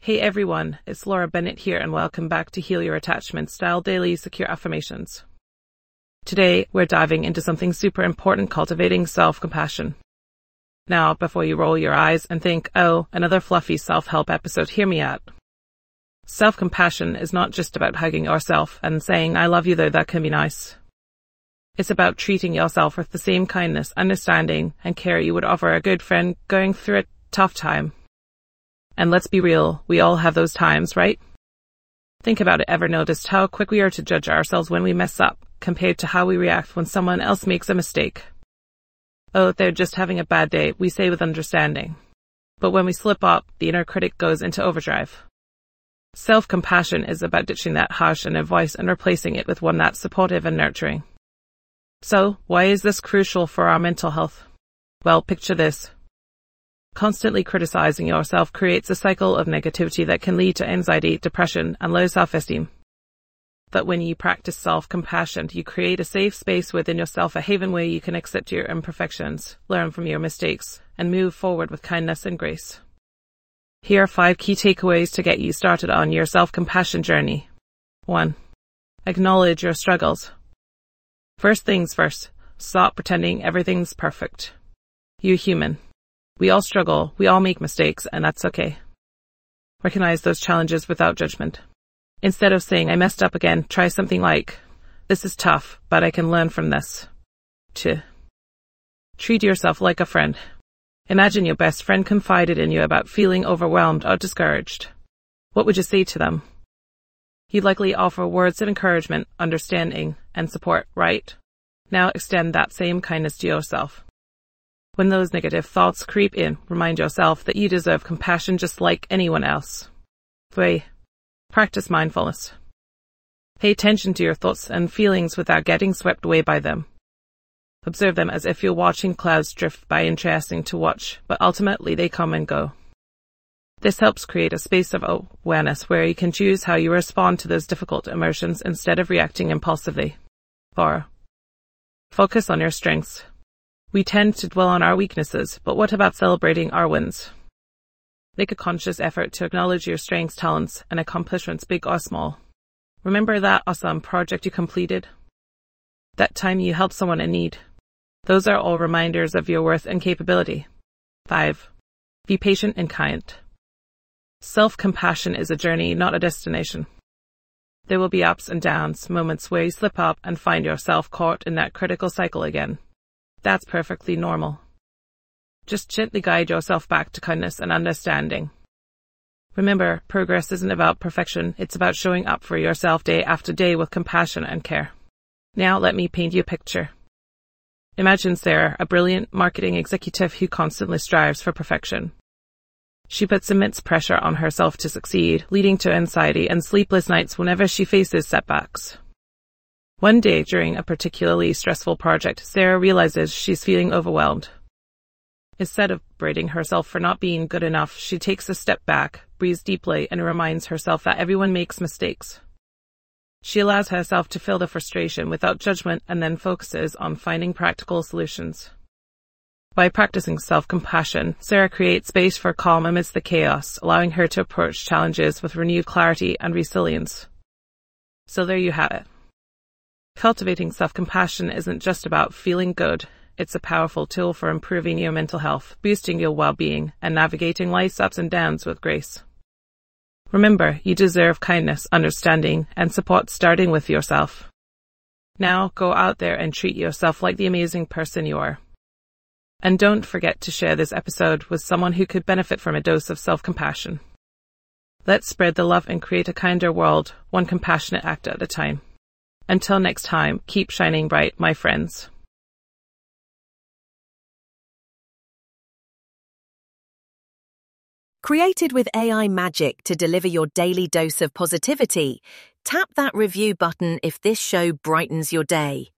Hey everyone, it's Laura Bennett here and welcome back to Heal Your Attachment Style Daily Secure Affirmations. Today, we're diving into something super important, cultivating self-compassion. Now, before you roll your eyes and think, oh, another fluffy self-help episode, hear me out. Self-compassion is not just about hugging yourself and saying, I love you though that can be nice. It's about treating yourself with the same kindness, understanding, and care you would offer a good friend going through a tough time. And let's be real, we all have those times, right? Think about it. Ever noticed how quick we are to judge ourselves when we mess up, compared to how we react when someone else makes a mistake? Oh, they're just having a bad day, we say with understanding. But when we slip up, the inner critic goes into overdrive. Self-compassion is about ditching that harsh inner voice and replacing it with one that's supportive and nurturing. So, why is this crucial for our mental health? Well, picture this. Constantly criticizing yourself creates a cycle of negativity that can lead to anxiety, depression, and low self-esteem. But when you practice self-compassion, you create a safe space within yourself, a haven where you can accept your imperfections, learn from your mistakes, and move forward with kindness and grace. Here are 5 key takeaways to get you started on your self-compassion journey. 1. Acknowledge your struggles. First things first, stop pretending everything's perfect. You're human. We all struggle, we all make mistakes, and that's okay. Recognize those challenges without judgment. Instead of saying, I messed up again, try something like, this is tough, but I can learn from this. 2. Treat yourself like a friend. Imagine your best friend confided in you about feeling overwhelmed or discouraged. What would you say to them? You'd likely offer words of encouragement, understanding, and support, right? Now extend that same kindness to yourself. When those negative thoughts creep in, remind yourself that you deserve compassion just like anyone else. 3. Practice mindfulness. Pay attention to your thoughts and feelings without getting swept away by them. Observe them as if you're watching clouds drift by, interesting to watch, but ultimately they come and go. This helps create a space of awareness where you can choose how you respond to those difficult emotions instead of reacting impulsively. 4. Focus on your strengths. We tend to dwell on our weaknesses, but what about celebrating our wins? Make a conscious effort to acknowledge your strengths, talents, and accomplishments, big or small. Remember that awesome project you completed? That time you helped someone in need? Those are all reminders of your worth and capability. 5. Be patient and kind. Self-compassion is a journey, not a destination. There will be ups and downs, moments where you slip up and find yourself caught in that critical cycle again. That's perfectly normal. Just gently guide yourself back to kindness and understanding. Remember, progress isn't about perfection, it's about showing up for yourself day after day with compassion and care. Now let me paint you a picture. Imagine Sarah, a brilliant marketing executive who constantly strives for perfection. She puts immense pressure on herself to succeed, leading to anxiety and sleepless nights whenever she faces setbacks. One day, during a particularly stressful project, Sarah realizes she's feeling overwhelmed. Instead of berating herself for not being good enough, she takes a step back, breathes deeply, and reminds herself that everyone makes mistakes. She allows herself to feel the frustration without judgment and then focuses on finding practical solutions. By practicing self-compassion, Sarah creates space for calm amidst the chaos, allowing her to approach challenges with renewed clarity and resilience. So there you have it. Cultivating self-compassion isn't just about feeling good. It's a powerful tool for improving your mental health, boosting your well-being, and navigating life's ups and downs with grace. Remember, you deserve kindness, understanding, and support starting with yourself. Now, go out there and treat yourself like the amazing person you are. And don't forget to share this episode with someone who could benefit from a dose of self-compassion. Let's spread the love and create a kinder world, one compassionate act at a time. Until next time, keep shining bright, my friends. Created with AI magic to deliver your daily dose of positivity, tap that review button if this show brightens your day.